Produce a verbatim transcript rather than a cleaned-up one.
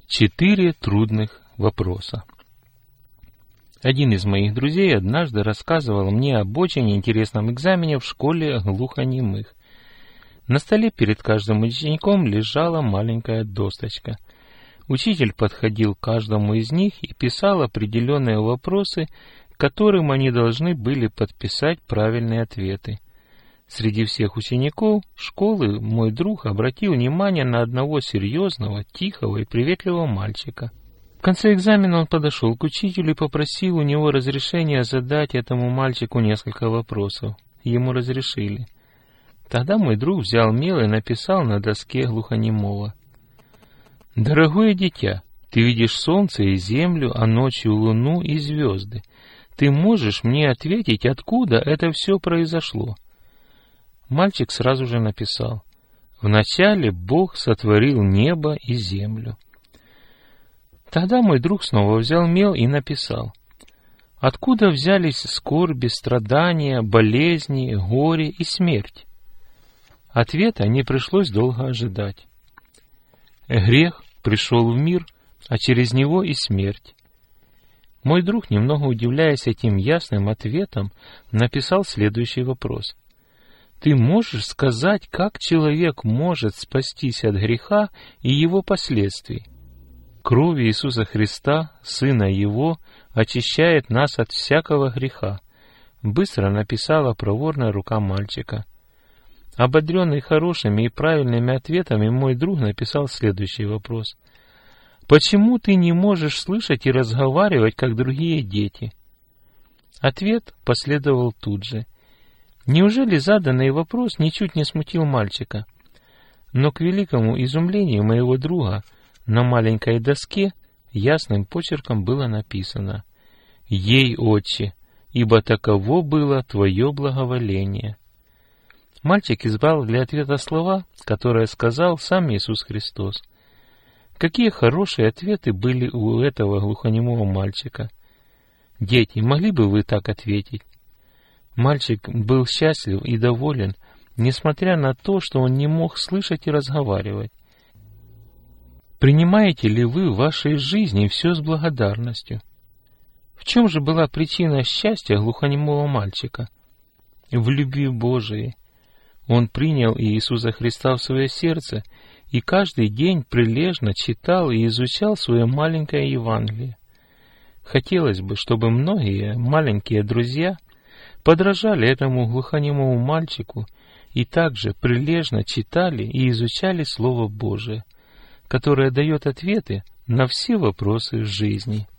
Четыре трудных вопроса. Один из моих друзей однажды рассказывал мне об очень интересном экзамене в школе глухонемых. На столе перед каждым учеником лежала маленькая досточка. Учитель подходил к каждому из них и писал определенные вопросы, которым они должны были подписать правильные ответы. Среди всех учеников школы мой друг обратил внимание на одного серьезного, тихого и приветливого мальчика. В конце экзамена он подошел к учителю и попросил у него разрешения задать этому мальчику несколько вопросов. Ему разрешили. Тогда мой друг взял мел и написал на доске глухонемого: «Дорогое дитя, ты видишь солнце и землю, а ночью луну и звезды. Ты можешь мне ответить, откуда это все произошло?» Мальчик сразу же написал: «Вначале Бог сотворил небо и землю». Тогда мой друг снова взял мел и написал: «Откуда взялись скорби, страдания, болезни, горе и смерть?» Ответа не пришлось долго ожидать. Грех пришел в мир, а через него и смерть. Мой друг, немного удивляясь этим ясным ответом, написал следующий вопрос: «Ты можешь сказать, как человек может спастись от греха и его последствий?» Кровь Иисуса Христа, Сына Его, очищает нас от всякого греха, быстро написала проворная рука мальчика. Ободренный хорошими и правильными ответами, мой друг написал следующий вопрос: «Почему ты не можешь слышать и разговаривать, как другие дети?» Ответ последовал тут же. Неужели заданный вопрос ничуть не смутил мальчика? Но к великому изумлению моего друга на маленькой доске ясным почерком было написано: «Ей, Отче, ибо таково было Твое благоволение». Мальчик избрал для ответа слова, которые сказал сам Иисус Христос. Какие хорошие ответы были у этого глухонемого мальчика. Дети, могли бы вы так ответить? Мальчик был счастлив и доволен, несмотря на то, что он не мог слышать и разговаривать. Принимаете ли вы в вашей жизни все с благодарностью? В чем же была причина счастья глухонемого мальчика? В любви Божией. Он принял Иисуса Христа в свое сердце и каждый день прилежно читал и изучал свое маленькое Евангелие. Хотелось бы, чтобы многие маленькие друзья подражали этому глухонемому мальчику и также прилежно читали и изучали Слово Божие, которое дает ответы на все вопросы жизни.